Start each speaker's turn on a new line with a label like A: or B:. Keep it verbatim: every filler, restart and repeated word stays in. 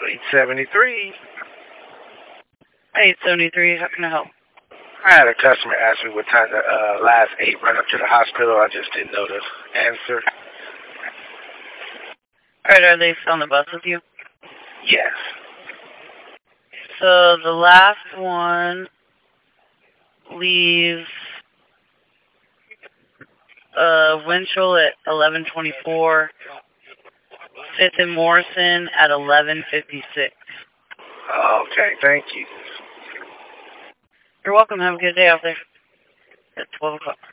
A: eight seventy-three.
B: eight seventy-three, how can I help?
A: I had a customer ask me what time the uh, last eight run up to the hospital. I just didn't know the answer.
B: Alright, are they still on the bus with you?
A: Yes.
B: So the last one leaves uh, Winchell at eleven twenty-four, fifth and Morrison at eleven fifty-six.
A: Okay, thank you.
B: You're welcome. Have a good day out there at twelve o'clock.